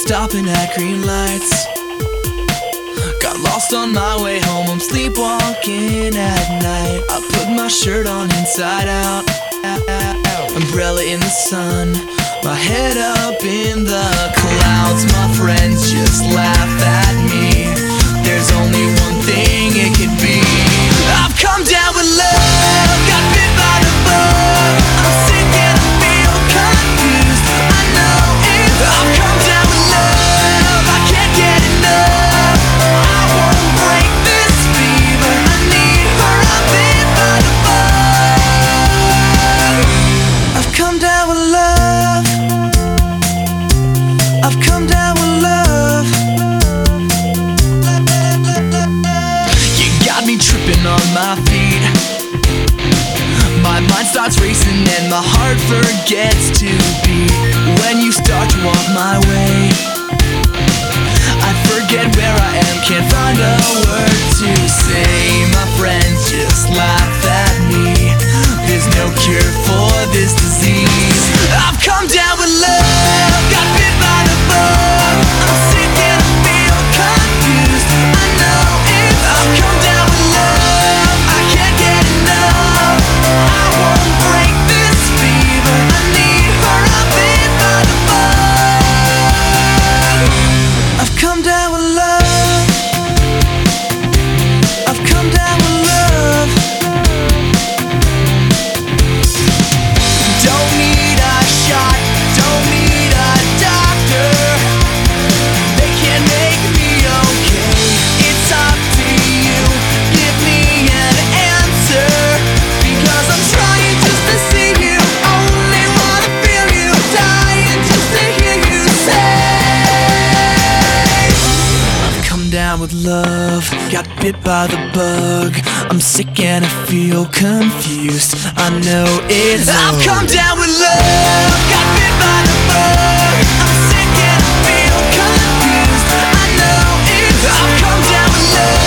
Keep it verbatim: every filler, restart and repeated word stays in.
stopping at green lights. Got lost on my way home, I'm sleepwalking at night. I put my shirt on inside out, umbrella in the sun, my head up in the clouds. My friends just laugh at me. There's only one thing it could be. I've come down with love, got bit by the bug. I'm sick and I feel confused. I know it's I've come down with love, I can't get enough. I won't break this fever, I need her. I'm bit by the bug. I've come down with love, I've come down with love. You got me tripping on my feet. My mind starts racing and my heart forgets to beat. When you start to walk my way, I forget where I am, can't find a word to say. My friends just laugh at me. There's no cure for this disease. I've come down with love, got bit by the bug. I'm sick and I feel confused. I know it's I've come down with love, I can't get enough. I won't break this fever, I need her. I'm bit by the bug. I've come down with love, I've come down with love. Don't need a shot, don't need a doctor. They can't make me okay. It's up to you, give me an answer. Because I'm trying just to see you, only wanna feel you, dying just to hear you say I've come down with love, got bit by the bug. I'm sick and I feel confused. I know it's I've come down with love, got bit by the bug. I'm sick and I feel confused. I know it's I've come down with love.